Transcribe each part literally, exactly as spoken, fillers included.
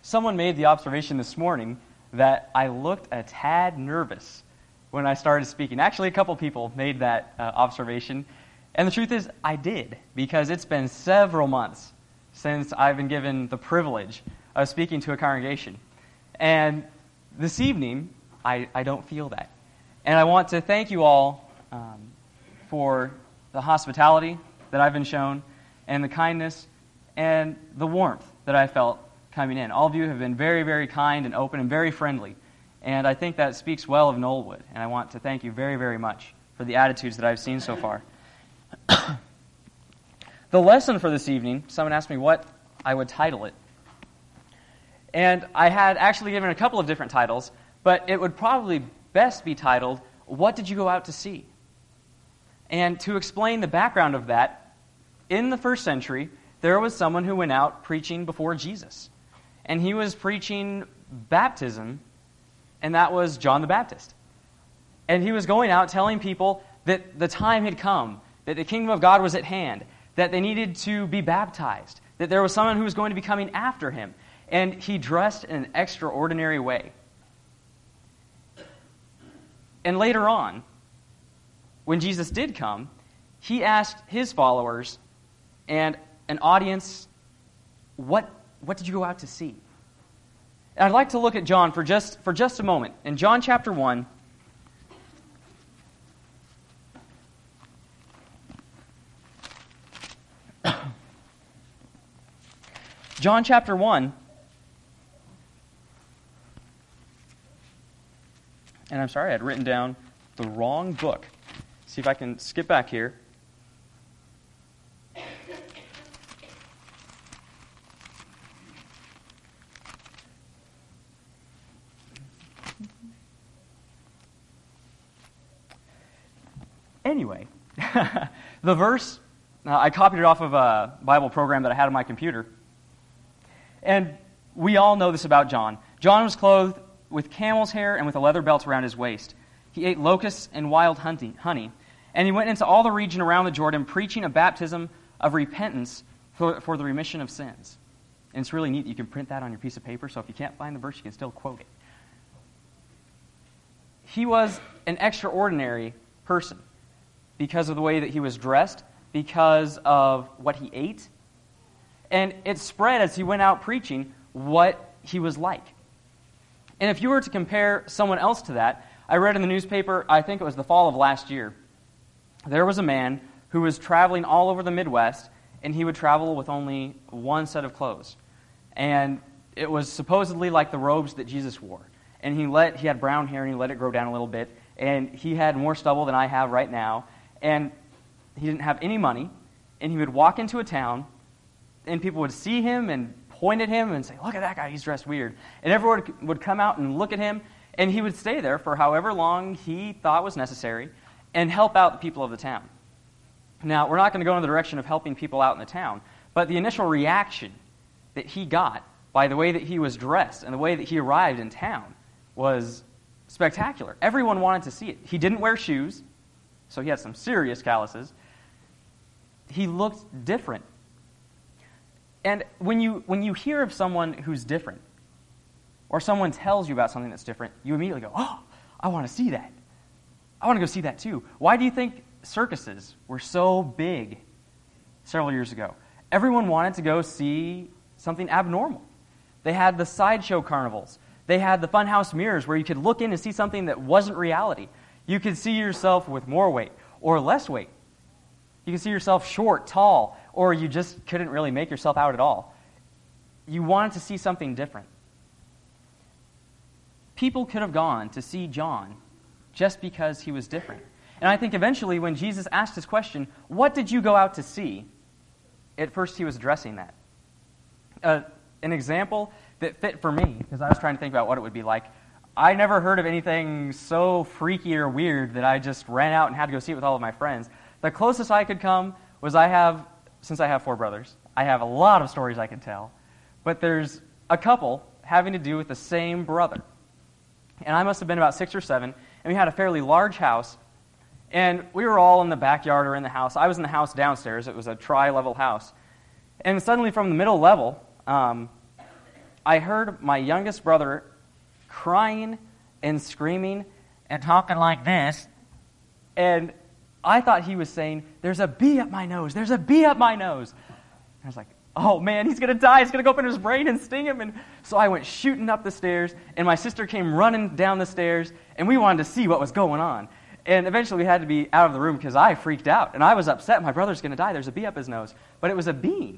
Someone made the observation this morning that I looked a tad nervous when I started speaking. Actually, a couple people made that uh, observation. And the truth is, I did, because it's been several months since I've been given the privilege of speaking to a congregation. And this evening, I, I don't feel that. And I want to thank you all um, for the hospitality that I've been shown, and the kindness, and the warmth that I felt coming in. All of you have been very, very kind and open and very friendly. And I think that speaks well of Knollwood. And I want to thank you very, very much for the attitudes that I've seen so far. The lesson for this evening, someone asked me what I would title it. And I had actually given a couple of different titles, but it would probably best be titled, What Did You Go Out to See? And to explain the background of that, in the first century, there was someone who went out preaching before Jesus. And he was preaching baptism, and that was John the Baptist. And he was going out telling people that the time had come, that the kingdom of God was at hand, that they needed to be baptized, that there was someone who was going to be coming after him. And he dressed in an extraordinary way. And later on, when Jesus did come, he asked his followers and an audience, what, what did you go out to see? And I'd like to look at John for just, for just a moment. In John chapter one, John chapter one, and I'm sorry, I had written down the wrong book. See if I can skip back here. Anyway, the verse, uh, I copied it off of a Bible program that I had on my computer. And we all know this about John. John was clothed with camel's hair and with a leather belt around his waist. He ate locusts and wild honey. And he went into all the region around the Jordan, preaching a baptism of repentance for, for the remission of sins. And it's really neat. You can print that on your piece of paper, so if you can't find the verse, you can still quote it. He was an extraordinary person because of the way that he was dressed, because of what he ate. And it spread as he went out preaching what he was like. And if you were to compare someone else to that, I read in the newspaper, I think it was the fall of last year, there was a man who was traveling all over the Midwest, and he would travel with only one set of clothes. And it was supposedly like the robes that Jesus wore. And he let he had brown hair, and he let it grow down a little bit. And he had more stubble than I have right now. And he didn't have any money. And he would walk into a town, and people would see him and point at him and say, look at that guy, he's dressed weird. And everyone would come out and look at him, and he would stay there for however long he thought was necessary and help out the people of the town. Now, we're not going to go in the direction of helping people out in the town, but the initial reaction that he got by the way that he was dressed and the way that he arrived in town was spectacular. Everyone wanted to see it. He didn't wear shoes, so he had some serious calluses. He looked different. And when you when you hear of someone who's different, or someone tells you about something that's different, you immediately go, oh, I want to see that. I want to go see that too. Why do you think circuses were so big several years ago? Everyone wanted to go see something abnormal. They had the sideshow carnivals. They had the funhouse mirrors where you could look in and see something that wasn't reality. You could see yourself with more weight or less weight. You could see yourself short, tall, or you just couldn't really make yourself out at all. You wanted to see something different. People could have gone to see John just because he was different. And I think eventually when Jesus asked his question, what did you go out to see? At first he was addressing that. Uh, an example that fit for me, because I was trying to think about what it would be like. I never heard of anything so freaky or weird that I just ran out and had to go see it with all of my friends. The closest I could come was I have, since I have four brothers, I have a lot of stories I can tell, but there's a couple having to do with the same brother. And I must have been about six or seven, and we had a fairly large house, and we were all in the backyard or in the house. I was in the house downstairs. It was a tri-level house. And suddenly from the middle level, um, I heard my youngest brother crying and screaming and talking like this, and I thought he was saying, "There's a bee up my nose, there's a bee up my nose." And I was like, oh man, he's going to die, it's going to go up in his brain and sting him. And so I went shooting up the stairs, and my sister came running down the stairs, and we wanted to see what was going on. And eventually we had to be out of the room because I freaked out, and I was upset. My brother's going to die, there's a bee up his nose. But it was a bean.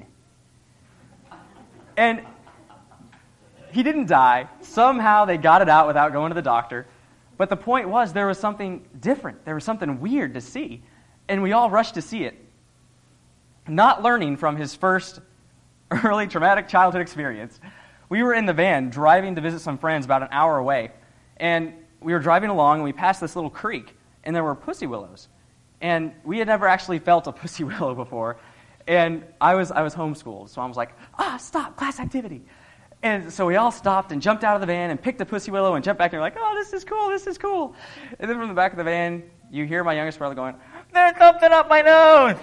And he didn't die. Somehow they got it out without going to the doctor. But the point was, there was something different. There was something weird to see. And we all rushed to see it. Not learning from his first early traumatic childhood experience. We were in the van driving to visit some friends about an hour away. And we were driving along, and we passed this little creek. And there were pussy willows. And we had never actually felt a pussy willow before. And I was I was homeschooled, so I was like, ah, stop, class activity. And so we all stopped and jumped out of the van and picked a pussy willow and jumped back and we're like, oh, this is cool, this is cool. And then from the back of the van, you hear my youngest brother going, there's something up my nose.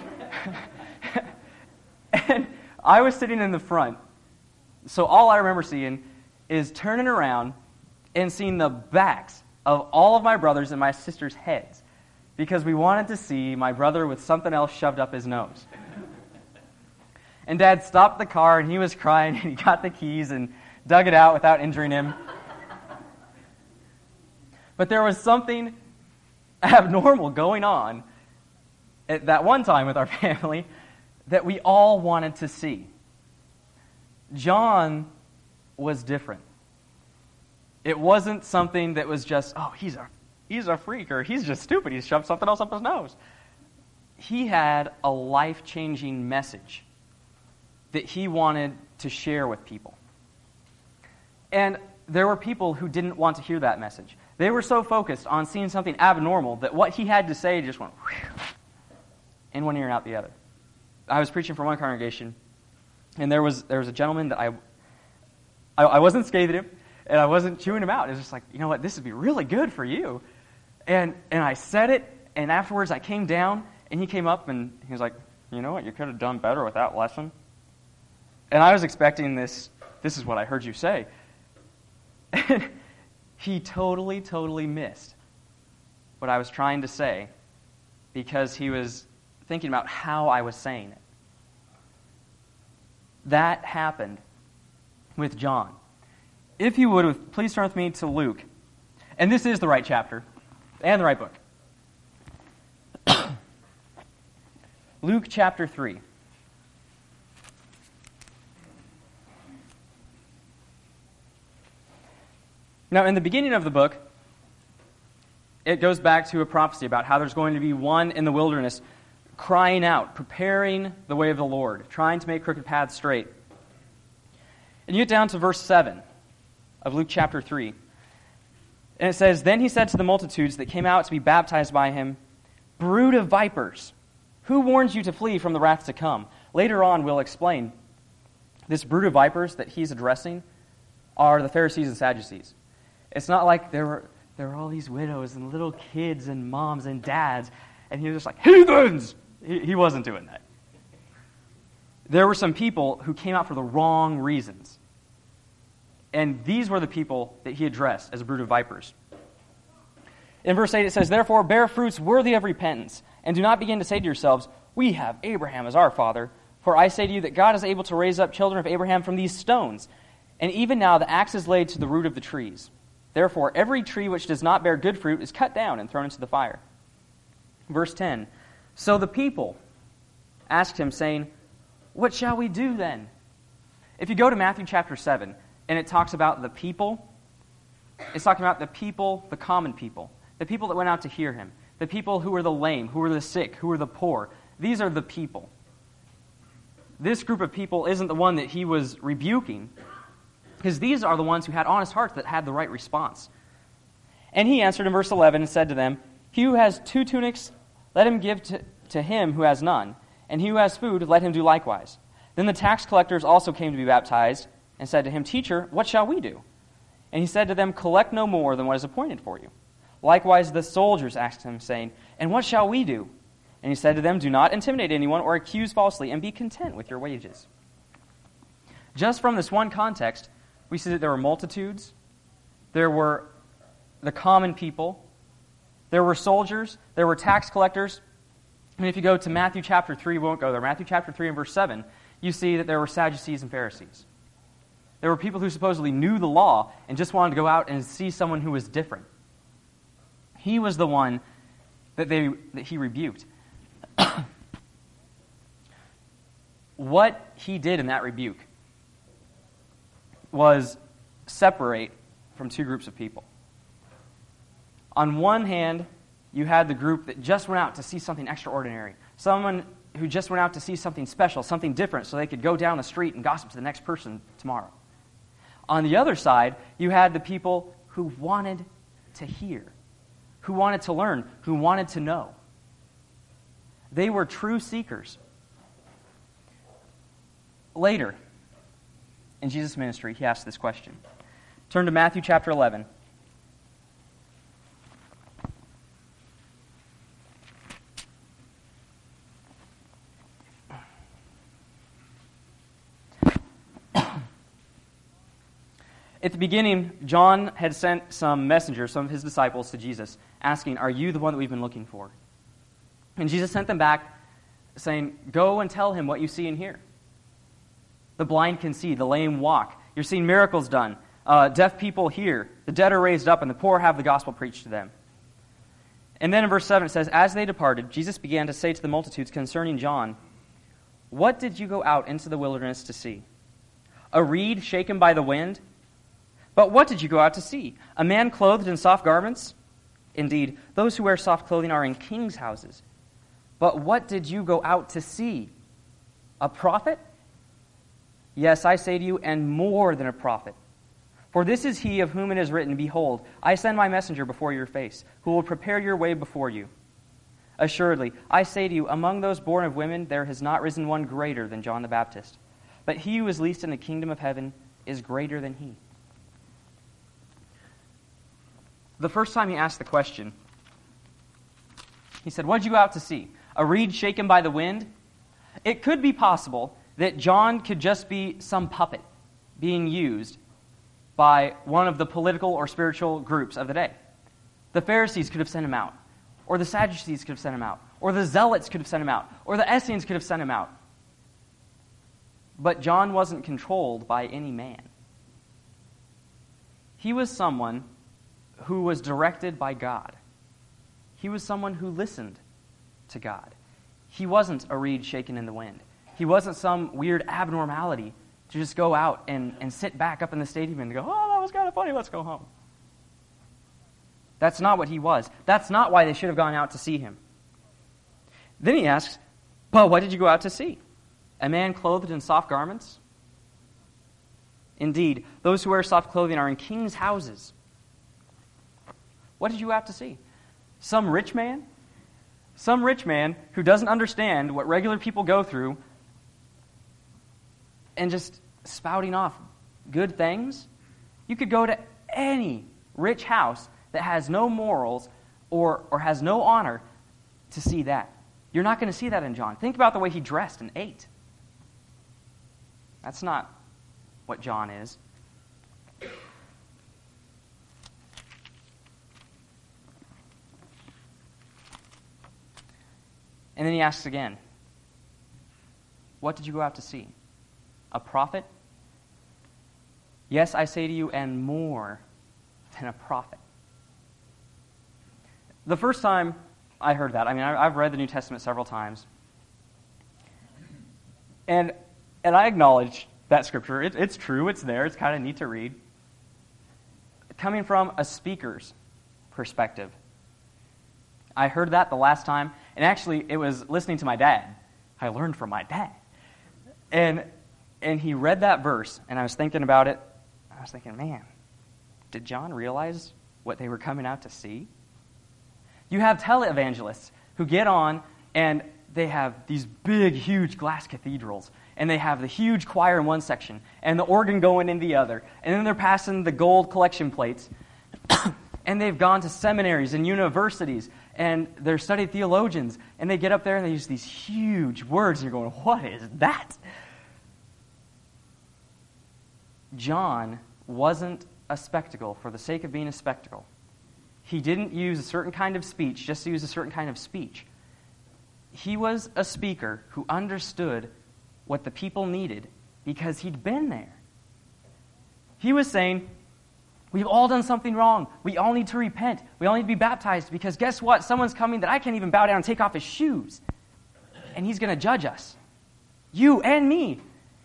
And I was sitting in the front, so all I remember seeing is turning around and seeing the backs of all of my brothers and my sister's heads because we wanted to see my brother with something else shoved up his nose. And Dad stopped the car, and he was crying, and he got the keys and dug it out without injuring him. But there was something abnormal going on at that one time with our family that we all wanted to see. John was different. It wasn't something that was just, oh, he's a he's a freak, or he's just stupid, he's shoved something else up his nose. He had a life-changing message that he wanted to share with people. And there were people who didn't want to hear that message. They were so focused on seeing something abnormal that what he had to say just went whew, in one ear and out the other. I was preaching for one congregation, and there was there was a gentleman that I, I, I wasn't scathing him, and I wasn't chewing him out. It was just like, you know what, this would be really good for you. And and I said it, and afterwards I came down, and he came up, and he was like, you know what, you could have done better with that lesson. And I was expecting this, this is what I heard you say. And he totally, totally missed what I was trying to say because he was thinking about how I was saying it. That happened with John. If you would, please turn with me to Luke. And this is the right chapter and the right book. Luke chapter three. Now, in the beginning of the book, it goes back to a prophecy about how there's going to be one in the wilderness crying out, preparing the way of the Lord, trying to make crooked paths straight. And you get down to verse seven of Luke chapter three. And it says, then he said to the multitudes that came out to be baptized by him, brood of vipers, who warns you to flee from the wrath to come? Later on, we'll explain. This brood of vipers that he's addressing are the Pharisees and Sadducees. It's not like there were there were all these widows and little kids and moms and dads, and he was just like, heathens! He, he wasn't doing that. There were some people who came out for the wrong reasons. And these were the people that he addressed as a brood of vipers. In verse eight it says, therefore bear fruits worthy of repentance, and do not begin to say to yourselves, we have Abraham as our father. For I say to you that God is able to raise up children of Abraham from these stones. And even now the axe is laid to the root of the trees. Therefore, every tree which does not bear good fruit is cut down and thrown into the fire. Verse ten, so the people asked him, saying, what shall we do then? If you go to Matthew chapter seven, and it talks about the people, it's talking about the people, the common people, the people that went out to hear him, the people who were the lame, who were the sick, who were the poor. These are the people. This group of people isn't the one that he was rebuking, because these are the ones who had honest hearts that had the right response. And he answered in verse eleven and said to them, he who has two tunics, let him give to, to him who has none, and he who has food, let him do likewise. Then the tax collectors also came to be baptized, and said to him, teacher, what shall we do? And he said to them, collect no more than what is appointed for you. Likewise the soldiers asked him, saying, and what shall we do? And he said to them, do not intimidate anyone or accuse falsely, and be content with your wages. Just from this one context, we see that there were multitudes, there were the common people, there were soldiers, there were tax collectors. And if you go to Matthew chapter three, we won't go there, Matthew chapter three and verse seven, you see that there were Sadducees and Pharisees. There were people who supposedly knew the law and just wanted to go out and see someone who was different. He was the one that they that he rebuked. What he did in that rebuke was separate from two groups of people. On one hand, you had the group that just went out to see something extraordinary, someone who just went out to see something special, something different, so they could go down the street and gossip to the next person tomorrow. On the other side, you had the people who wanted to hear, who wanted to learn, who wanted to know. They were true seekers. Later, in Jesus' ministry, he asked this question. Turn to Matthew chapter eleven. At the beginning, John had sent some messengers, some of his disciples, to Jesus, asking, "Are you the one that we've been looking for?" And Jesus sent them back, saying, "Go and tell him what you see and hear. The blind can see, the lame walk. You're seeing miracles done. Uh, deaf people hear, the dead are raised up, and the poor have the gospel preached to them." And then in verse seven it says, "As they departed, Jesus began to say to the multitudes concerning John, 'What did you go out into the wilderness to see? A reed shaken by the wind? But what did you go out to see? A man clothed in soft garments? Indeed, those who wear soft clothing are in kings' houses. But what did you go out to see? A prophet? Yes, I say to you, and more than a prophet. For this is he of whom it is written, Behold, I send my messenger before your face, who will prepare your way before you. Assuredly, I say to you, among those born of women there has not risen one greater than John the Baptist. But he who is least in the kingdom of heaven is greater than he.'" The first time he asked the question, he said, "What did you go out to see? A reed shaken by the wind?" It could be possible that John could just be some puppet being used by one of the political or spiritual groups of the day. The Pharisees could have sent him out, or the Sadducees could have sent him out, or the Zealots could have sent him out, or the Essenes could have sent him out. But John wasn't controlled by any man. He was someone who was directed by God. He was someone who listened to God. He wasn't a reed shaken in the wind. He wasn't some weird abnormality to just go out and, and sit back up in the stadium and go, "Oh, that was kind of funny, let's go home." That's not what he was. That's not why they should have gone out to see him. Then he asks, "Well, what did you go out to see? A man clothed in soft garments? Indeed, those who wear soft clothing are in kings' houses." What did you go out to see? Some rich man? Some rich man who doesn't understand what regular people go through and just spouting off good things? You could go to any rich house that has no morals or, or has no honor to see that. You're not going to see that in John. Think about the way he dressed and ate. That's not what John is. And then he asks again, "What did you go out to see? A prophet? Yes, I say to you, and more than a prophet." The first time I heard that, I mean, I've read the New Testament several times, and and I acknowledge that scripture. It, it's true, it's there, it's kind of neat to read. Coming from a speaker's perspective, I heard that the last time, and actually it was listening to my dad. I learned from my dad. And and he read that verse, and I was thinking about it. I was thinking, man, did John realize what they were coming out to see? You have televangelists who get on, and they have these big, huge glass cathedrals, and they have the huge choir in one section, and the organ going in the other, and then they're passing the gold collection plates, and they've gone to seminaries and universities, and they're studied theologians, and they get up there and they use these huge words, and you're going, what is that? John wasn't a spectacle for the sake of being a spectacle. He didn't use a certain kind of speech just to use a certain kind of speech. He was a speaker who understood what the people needed because he'd been there. He was saying, we've all done something wrong. We all need to repent. We all need to be baptized because guess what? Someone's coming that I can't even bow down and take off his shoes. And he's going to judge us. You and me.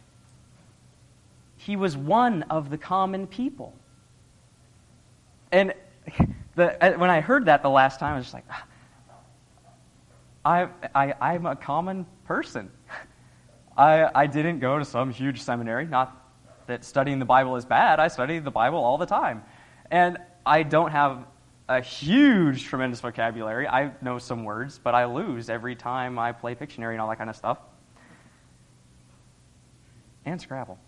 He was one of the common people. And the, when I heard that the last time, I was just like, I, I, I'm a common person. I, I didn't go to some huge seminary. Not that studying the Bible is bad. I study the Bible all the time. And I don't have a huge, tremendous vocabulary. I know some words, but I lose every time I play Pictionary and all that kind of stuff. And Scrabble.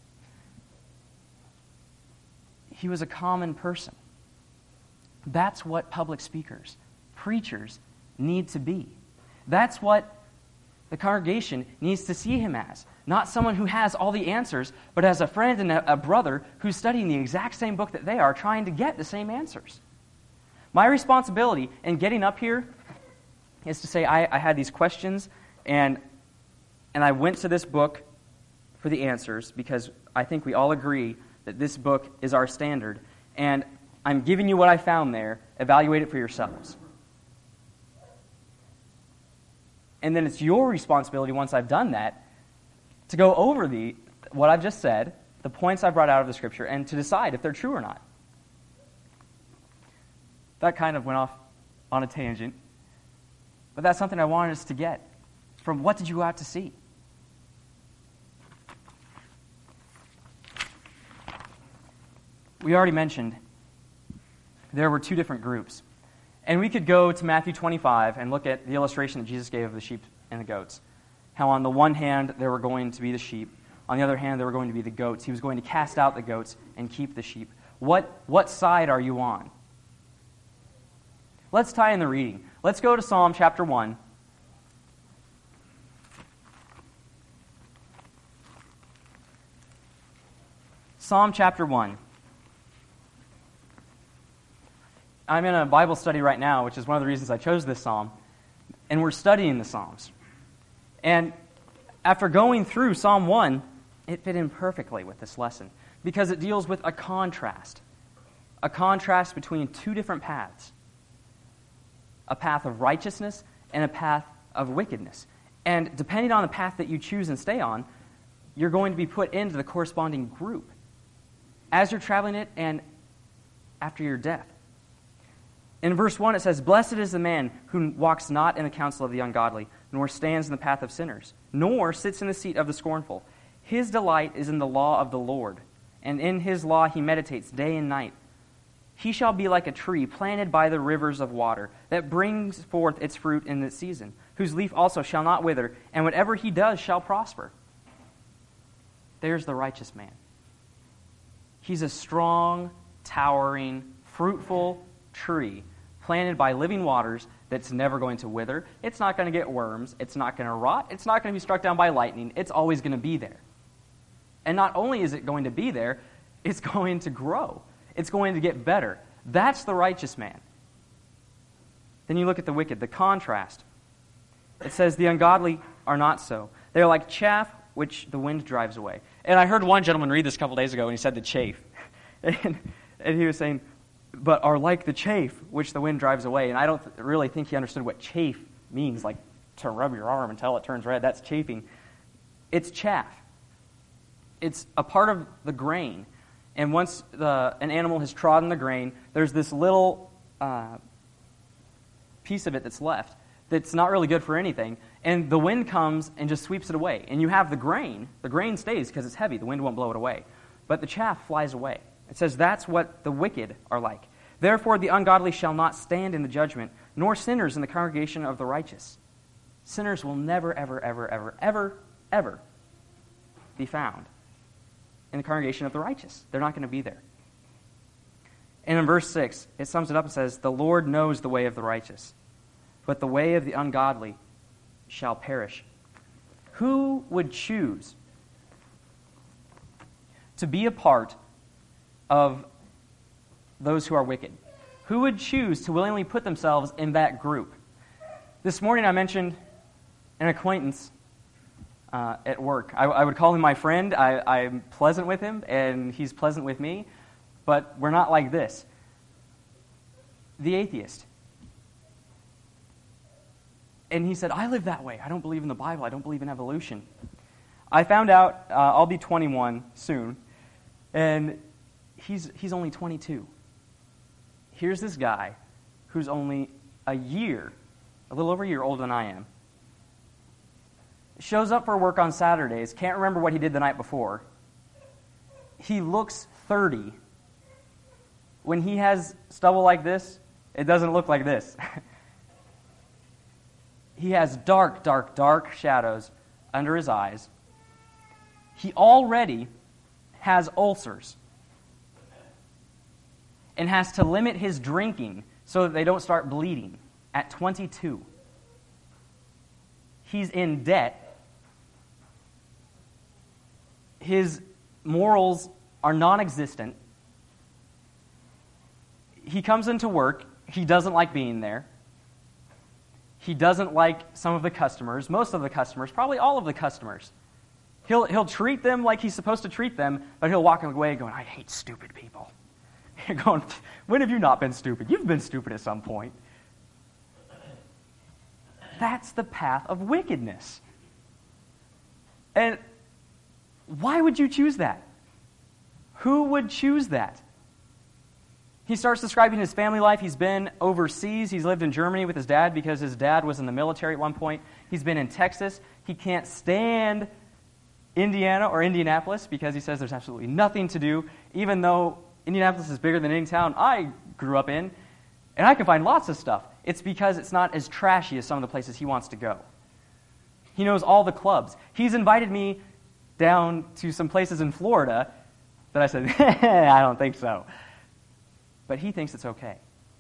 He was a common person. That's what public speakers, preachers, need to be. That's what the congregation needs to see him as. Not someone who has all the answers, but as a friend and a, a brother who's studying the exact same book that they are, trying to get the same answers. My responsibility in getting up here is to say I, I had these questions, and, and I went to this book for the answers because I think we all agree that this book is our standard, and I'm giving you what I found there. Evaluate it for yourselves. And then it's your responsibility, once I've done that, to go over the what I've just said, the points I brought out of the Scripture, and to decide if they're true or not. That kind of went off on a tangent, but that's something I wanted us to get from what did you go out to see? We already mentioned there were two different groups. And we could go to Matthew twenty-five and look at the illustration that Jesus gave of the sheep and the goats. How on the one hand there were going to be the sheep, on the other hand there were going to be the goats. He was going to cast out the goats and keep the sheep. What, what side are you on? Let's tie in the reading. Let's go to Psalm chapter one. Psalm chapter one. I'm in a Bible study right now, which is one of the reasons I chose this psalm, and we're studying the Psalms. And after going through Psalm one, it fit in perfectly with this lesson because it deals with a contrast, a contrast between two different paths, a path of righteousness and a path of wickedness. And depending on the path that you choose and stay on, you're going to be put into the corresponding group as you're traveling it and after your death. In verse one it says, "Blessed is the man who walks not in the counsel of the ungodly, nor stands in the path of sinners, nor sits in the seat of the scornful. His delight is in the law of the Lord, and in his law he meditates day and night. He shall be like a tree planted by the rivers of water, that brings forth its fruit in its season, whose leaf also shall not wither, and whatever he does shall prosper." There's the righteous man. He's a strong, towering, fruitful tree planted by living waters that's never going to wither. It's not going to get worms. It's not going to rot. It's not going to be struck down by lightning. It's always going to be there. And not only is it going to be there, it's going to grow. It's going to get better. That's the righteous man. Then you look at the wicked, the contrast. It says, "The ungodly are not so. They are like chaff which the wind drives away." And I heard one gentleman read this a couple days ago, and he said the chaff. and, and he was saying, "But are like the chaff which the wind drives away." And I don't th- really think he understood what chaff means, like to rub your arm until it turns red. That's chafing. It's chaff. It's a part of the grain. And once the, an animal has trodden the grain, there's this little uh, piece of it that's left that's not really good for anything. And the wind comes and just sweeps it away. And you have the grain. The grain stays because it's heavy. The wind won't blow it away. But the chaff flies away. It says that's what the wicked are like. "Therefore the ungodly shall not stand in the judgment, nor sinners in the congregation of the righteous." Sinners will never, ever, ever, ever, ever, ever be found in the congregation of the righteous. They're not going to be there. And in verse six, it sums it up and says, "The Lord knows the way of the righteous, but the way of the ungodly shall perish." Who would choose to be a part of those who are wicked? Who would choose to willingly put themselves in that group? This morning I mentioned an acquaintance uh, at work. I, I would call him my friend. I, I'm pleasant with him, and he's pleasant with me, but we're not like this. The atheist. And he said, I live that way. I don't believe in the Bible. I don't believe in evolution. I found out uh, I'll be twenty-one soon, and he's he's only twenty-two. Here's this guy who's only a year, a little over a year older than I am. Shows up for work on Saturdays, can't remember what he did the night before. He looks thirty. When he has stubble like this, it doesn't look like this. He has dark, dark, dark shadows under his eyes. He already has ulcers and has to limit his drinking so that they don't start bleeding at twenty-two. He's in debt. His morals are non-existent. He comes into work. He doesn't like being there. He doesn't like some of the customers, most of the customers, probably all of the customers. He'll he'll treat them like he's supposed to treat them, but he'll walk away going, I hate stupid people. You're going, when have you not been stupid? You've been stupid at some point. That's the path of wickedness. And why would you choose that? Who would choose that? He starts describing his family life. He's been overseas. He's lived in Germany with his dad because his dad was in the military at one point. He's been in Texas. He can't stand Indiana or Indianapolis because he says there's absolutely nothing to do, even though Indianapolis is bigger than any town I grew up in, and I can find lots of stuff. It's because it's not as trashy as some of the places he wants to go. He knows all the clubs. He's invited me down to some places in Florida that I said, I don't think so. But he thinks it's okay.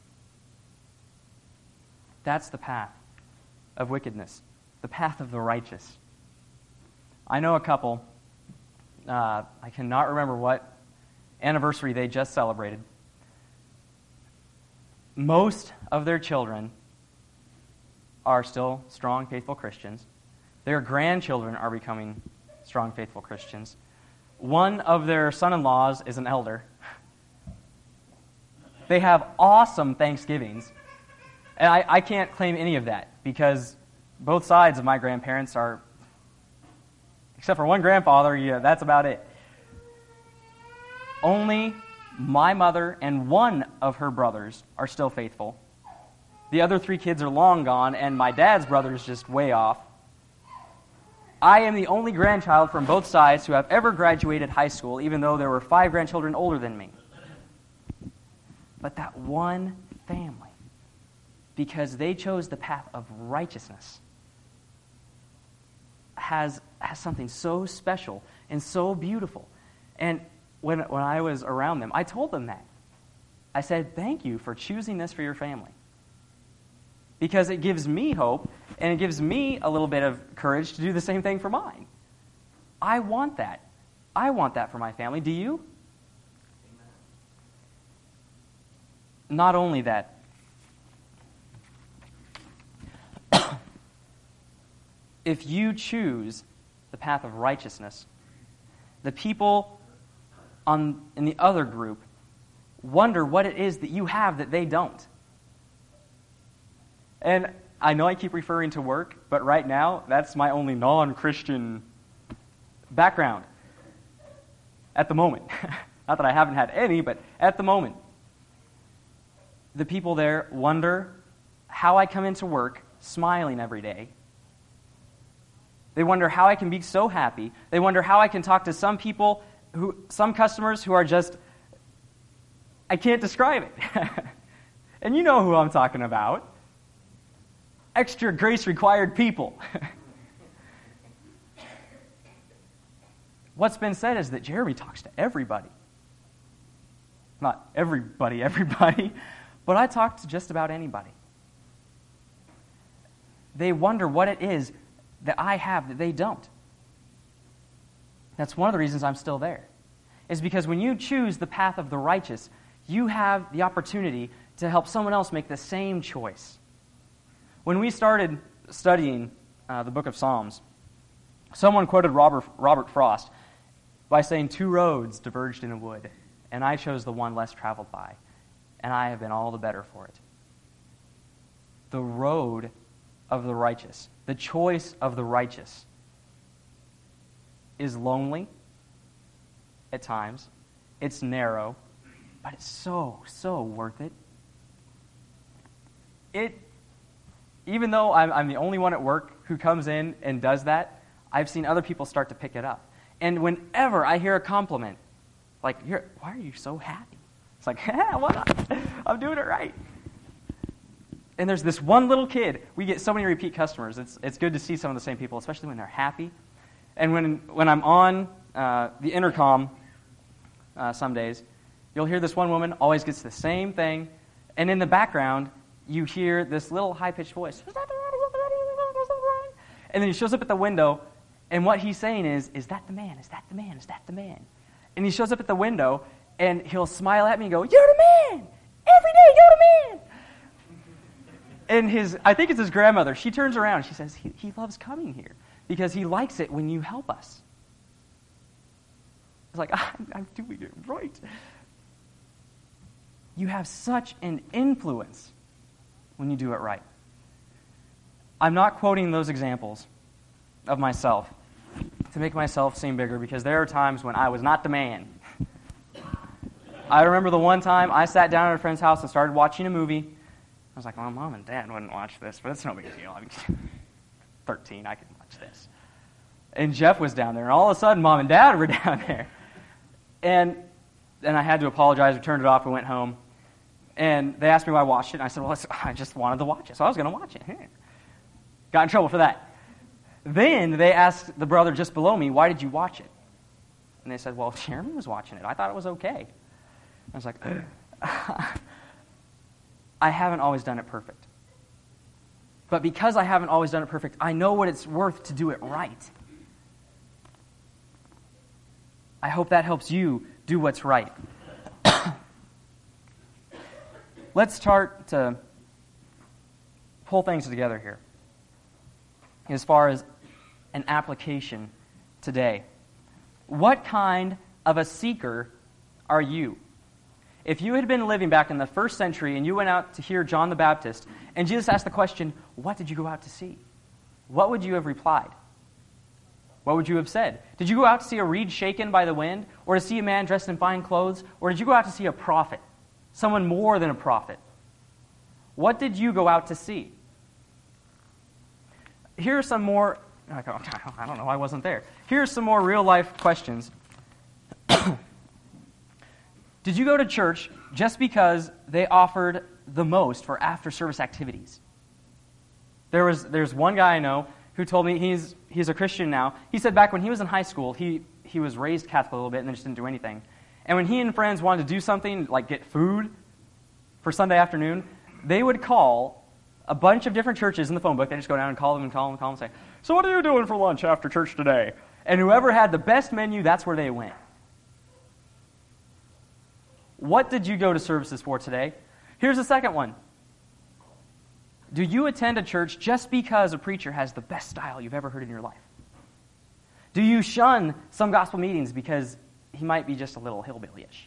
That's the path of wickedness, the path of the righteous. I know a couple, uh, I cannot remember what anniversary they just celebrated. Most of their children are still strong, faithful Christians. Their grandchildren are becoming strong, faithful Christians. One of their son-in-laws is an elder. They have awesome Thanksgivings. And I, I can't claim any of that because both sides of my grandparents are, except for one grandfather, yeah, that's about it. Only my mother and one of her brothers are still faithful. The other three kids are long gone, and my dad's brother is just way off. I am the only grandchild from both sides who have ever graduated high school, even though there were five grandchildren older than me. But that one family, because they chose the path of righteousness, has, has something so special and so beautiful. And when, when I was around them, I told them that. I said, thank you for choosing this for your family. Because it gives me hope, and it gives me a little bit of courage to do the same thing for mine. I want that. I want that for my family. Do you? Not only that, if you choose the path of righteousness, the people on in the other group wonder what it is that you have that they don't. And I know I keep referring to work, but right now, that's my only non-Christian background at the moment. Not that I haven't had any, but at the moment. The people there wonder how I come into work smiling every day. They wonder how I can be so happy. They wonder how I can talk to some people, who, some customers who are just, I can't describe it. And you know who I'm talking about. Extra grace required people. What's been said is that Jeremy talks to everybody. Not everybody, everybody, but I talk to just about anybody. They wonder what it is that I have that they don't. That's one of the reasons I'm still there. is because when you choose the path of the righteous, you have the opportunity to help someone else make the same choice. When we started studying uh, the book of Psalms, someone quoted Robert, Robert Frost by saying, "Two roads diverged in a wood, and I chose the one less traveled by, and I have been all the better for it." The road of the righteous, the choice of the righteous, is lonely at times. It's narrow, but it's so, so worth it. It, even though I'm, I'm the only one at work who comes in and does that, I've seen other people start to pick it up. And whenever I hear a compliment, like, You're, why are you so happy? It's like, yeah, why not? I'm doing it right. And there's this one little kid. We get so many repeat customers. It's it's good to see some of the same people, especially when they're happy. And when when I'm on uh, the intercom uh, some days, you'll hear this one woman always gets the same thing. And in the background, you hear this little high-pitched voice. And then he shows up at the window, and what he's saying is, is that the man? Is that the man? Is that the man? And he shows up at the window, and he'll smile at me and go, "You're the man! Every day, you're the man!" And his, I think it's his grandmother, she turns around, she says, he, he loves coming here because he likes it when you help us. It's like, I'm, I'm doing it right. You have such an influence when you do it right. I'm not quoting those examples of myself to make myself seem bigger, because there are times when I was not the man. I remember the one time I sat down at a friend's house and started watching a movie. I was like, well, Mom and Dad wouldn't watch this, but it's no big deal. I mean, thirteen, I can watch this. And Jeff was down there, and all of a sudden, Mom and Dad were down there. And then I had to apologize. We turned it off and went home. And they asked me why I watched it, and I said, well, I just wanted to watch it, so I was going to watch it. Got in trouble for that. Then they asked the brother just below me, why did you watch it? And they said, well, Jeremy was watching it. I thought it was okay. I was like, I haven't always done it perfect. But because I haven't always done it perfect, I know what it's worth to do it right. I hope that helps you do what's right. Let's start to pull things together here as far as an application today. What kind of a seeker are you? If you had been living back in the first century and you went out to hear John the Baptist, and Jesus asked the question, what did you go out to see? What would you have replied? What would you have said? Did you go out to see a reed shaken by the wind, or to see a man dressed in fine clothes, or did you go out to see a prophet, someone more than a prophet? What did you go out to see? Here are some more, I don't know, I wasn't there. Here are some more real-life questions. Did you go to church just because they offered the most for after-service activities? There was there's one guy I know who told me he's he's a Christian now. He said back when he was in high school, he, he was raised Catholic a little bit and then just didn't do anything. And when he and friends wanted to do something, like get food for Sunday afternoon, they would call a bunch of different churches in the phone book. They just go down and call them and call them and call them and say, so what are you doing for lunch after church today? And whoever had the best menu, that's where they went. What did you go to services for today? Here's the second one. Do you attend a church just because a preacher has the best style you've ever heard in your life? Do you shun some gospel meetings because he might be just a little hillbilly-ish?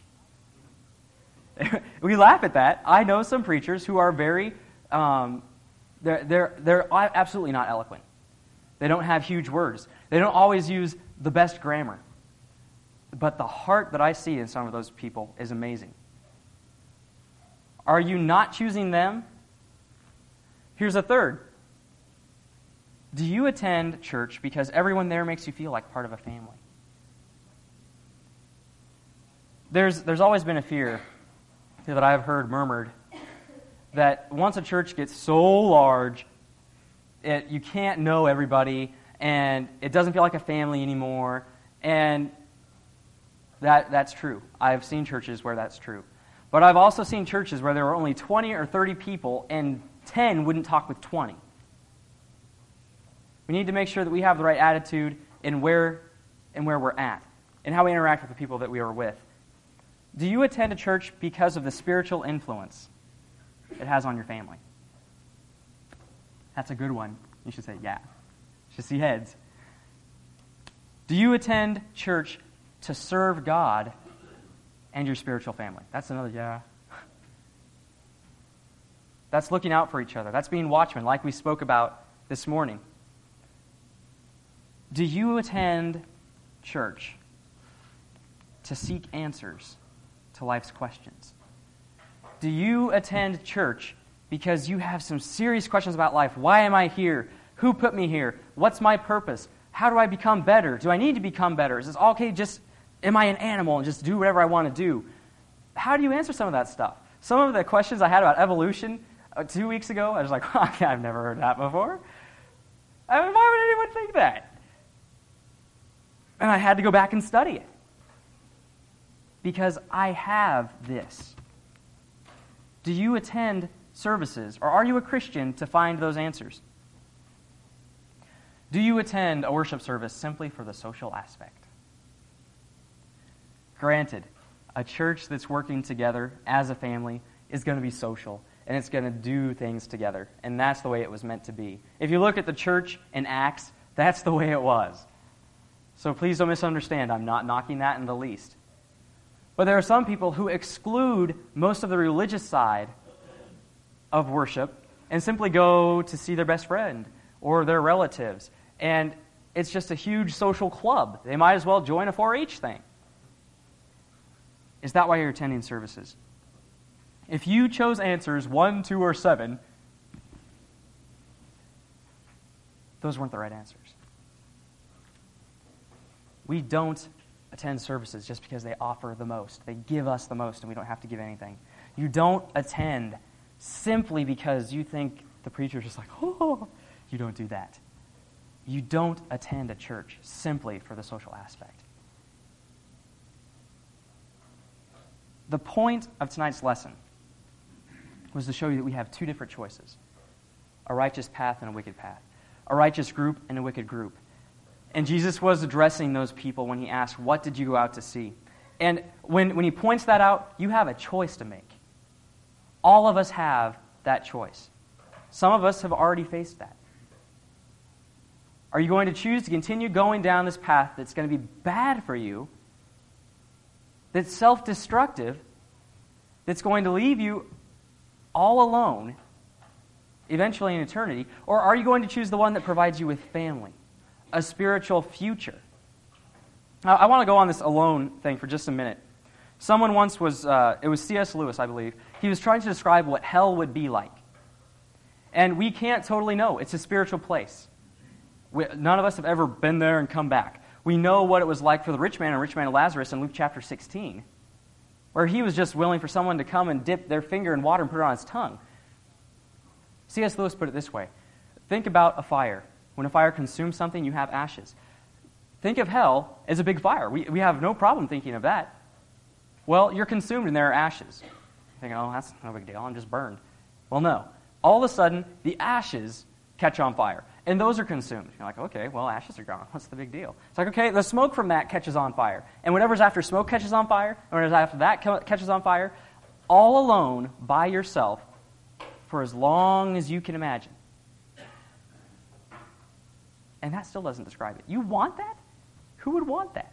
We laugh at that. I know some preachers who are very, um, they're, they're, they're absolutely not eloquent. They don't have huge words. They don't always use the best grammar. But the heart that I see in some of those people is amazing. Are you not choosing them? Here's a third. Do you attend church because everyone there makes you feel like part of a family? There's, there's always been a fear that I've heard murmured that once a church gets so large, it, you can't know everybody, and it doesn't feel like a family anymore, and That that's true. I've seen churches where that's true. But I've also seen churches where there were only twenty or thirty people and ten wouldn't talk with twenty. We need to make sure that we have the right attitude in where, in where we're at. in how we interact with the people that we are with. Do you attend a church because of the spiritual influence it has on your family? That's a good one. You should say, yeah. You should see heads. Do you attend church to serve God and your spiritual family? That's another yeah. That's looking out for each other. That's being watchmen, like we spoke about this morning. Do you attend church to seek answers to life's questions? Do you attend church because you have some serious questions about life? Why am I here? Who put me here? What's my purpose? How do I become better? Do I need to become better? Is this okay? Just am I an animal and just do whatever I want to do? How do you answer some of that stuff? Some of the questions I had about evolution uh, two weeks ago, I was like, oh, I've never heard that before. I mean, why would anyone think that? And I had to go back and study it. Because I have this. Do you attend services, or are you a Christian to find those answers? Do you attend a worship service simply for the social aspect? Granted, a church that's working together as a family is going to be social, and it's going to do things together, and that's the way it was meant to be. If you look at the church in Acts, that's the way it was. So please don't misunderstand. I'm not knocking that in the least. But there are some people who exclude most of the religious side of worship and simply go to see their best friend or their relatives. And it's just a huge social club. They might as well join a four H thing. Is that why you're attending services? If you chose answers one, two, or seven, those weren't the right answers. We don't attend services just because they offer the most. They give us the most and we don't have to give anything. You don't attend simply because you think the preacher's just like, oh, you don't do that. You don't attend a church simply for the social aspect. The point of tonight's lesson was to show you that we have two different choices, a righteous path and a wicked path, a righteous group and a wicked group. And Jesus was addressing those people when he asked, what did you go out to see? And when, when he points that out, you have a choice to make. All of us have that choice. Some of us have already faced that. Are you going to choose to continue going down this path that's going to be bad for you, that's self-destructive, that's going to leave you all alone, eventually in eternity? Or are you going to choose the one that provides you with family, a spiritual future? Now, I want to go on this alone thing for just a minute. Someone once was, uh, it was C S Lewis, I believe, he was trying to describe what hell would be like. And we can't totally know. It's a spiritual place. We, none of us have ever been there and come back. We know what it was like for the rich man and rich man of Lazarus in Luke chapter sixteen, where he was just willing for someone to come and dip their finger in water and put it on his tongue. C S Lewis put it this way. Think about a fire. When a fire consumes something, you have ashes. Think of hell as a big fire. We, we have no problem thinking of that. Well, you're consumed and there are ashes. You're thinking, oh, that's no big deal. I'm just burned. Well, no. All of a sudden, the ashes catch on fire. And those are consumed. You're like, okay, well, ashes are gone. What's the big deal? It's like, okay, the smoke from that catches on fire. And whatever's after smoke catches on fire, and whatever's after that catches on fire, all alone, by yourself, for as long as you can imagine. And that still doesn't describe it. You want that? Who would want that?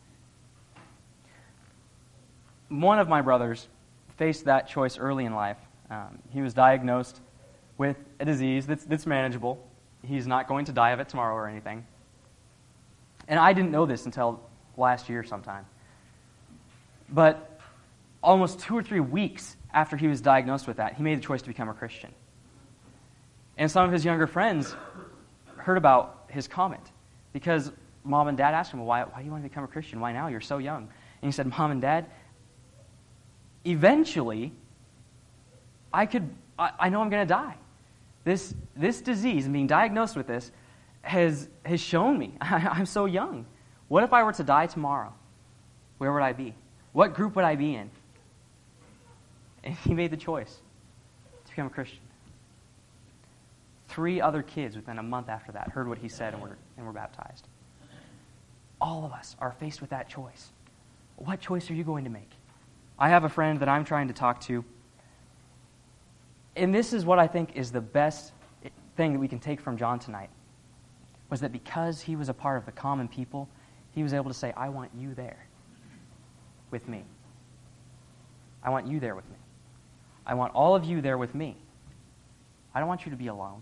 One of my brothers faced that choice early in life. Um, he was diagnosed with a disease that's, that's manageable. He's not going to die of it tomorrow or anything. And I didn't know this until last year sometime. But almost two or three weeks after he was diagnosed with that, he made the choice to become a Christian. And some of his younger friends heard about his comment because mom and dad asked him, well, why, why do you want to become a Christian? Why now? You're so young. And he said, Mom and Dad, eventually, I could, I, I know I'm going to die. This this disease and being diagnosed with this has has shown me I, I'm so young. What if I were to die tomorrow? Where would I be? What group would I be in? And he made the choice to become a Christian. Three other kids within a month after that heard what he said and were and were baptized. All of us are faced with that choice. What choice are you going to make? I have a friend that I'm trying to talk to, and this is what I think is the best thing that we can take from John tonight, was that because he was a part of the common people, he was able to say, I want you there with me. I want you there with me. I want all of you there with me. I don't want you to be alone.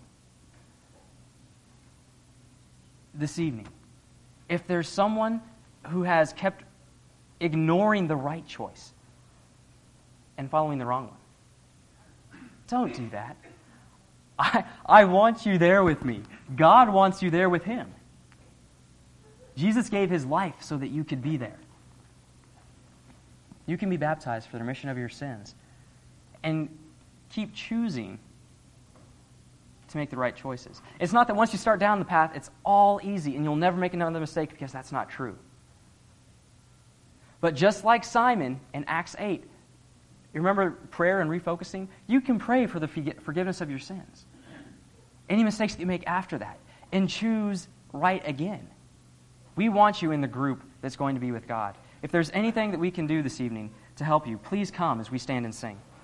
This evening, if there's someone who has kept ignoring the right choice and following the wrong one, don't do that. I, I want you there with me. God wants you there with him. Jesus gave his life so that you could be there. You can be baptized for the remission of your sins and keep choosing to make the right choices. It's not that once you start down the path, it's all easy and you'll never make another mistake, because that's not true. But just like Simon in Acts eight, you remember prayer and refocusing? You can pray for the forgiveness of your sins. Any mistakes that you make after that, and choose right again. We want you in the group that's going to be with God. If there's anything that we can do this evening to help you, please come as we stand and sing.